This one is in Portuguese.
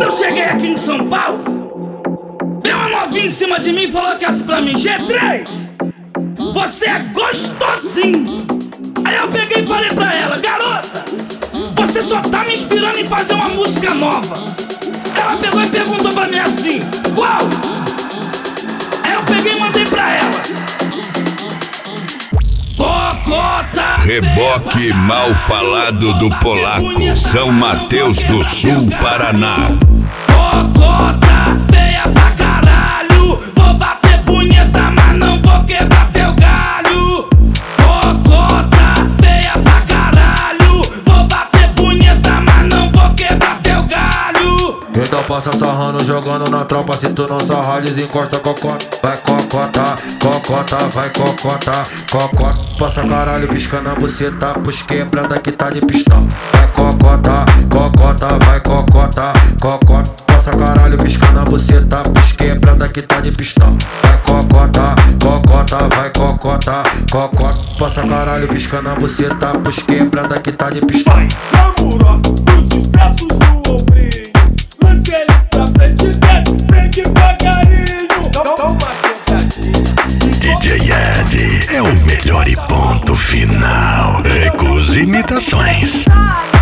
eu cheguei aqui em São Paulo, deu uma novinha em cima de mim e falou que assim pra mim: G3, você é gostosinho. Aí eu peguei e falei pra ela: garota, você só tá me inspirando em fazer uma música nova. Ela pegou e perguntou pra mim assim: qual? Aí eu peguei e mandei pra ela: Cocota. Reboque mal falado do polaco, São Mateus do Sul, Paraná. Cocota feia pra caralho, vou bater punheta, mas não vou quebrar teu galho. Cocota feia pra caralho, vou bater punheta, mas não vou quebrar teu galho. Então passa sarrando, jogando na tropa. Se tu não sarrar, desencosta cocota. Vai cocota, cocota, vai cocota, cocota. Passa caralho, pisca na buceta, pros quebrada que tá de pistola. Vai cocota, cocota, vai cocota, cocota. Passa caralho, pisca na buceta, pros quebrada que tá de pistola. Vai cocota, cocota, vai cocota, cocota. Passa caralho, pisca na buceta, pros quebrada que tá de pistola. Amorosa, os espaços do ombrinho. Lance ele pra frente e desce, vem devagarinho. Dá uma quebradinha. DJ Ed é o melhor e ponto final. Recusa imitações.